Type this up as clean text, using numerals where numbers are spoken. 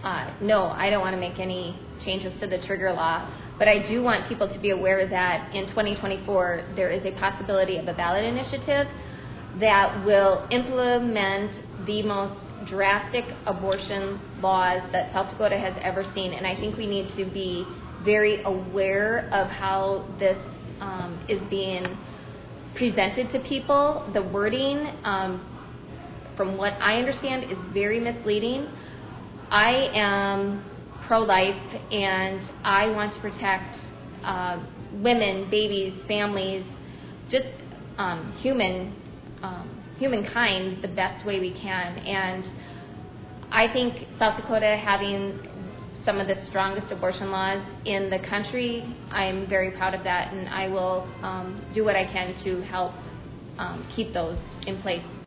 no, I don't want to make any changes to the trigger law, but I do want people to be aware that in 2024 there is a possibility of a ballot initiative that will implement the most drastic abortion laws that South Dakota has ever seen, and I think we need to be very aware of how this is being presented to people. The wording, from what I understand, is very misleading. I am pro-life, and I want to protect women, babies, families, just humankind the best way we can. And I think South Dakota having some of the strongest abortion laws in the country, I'm very proud of that, and I will do what I can to help keep those in place.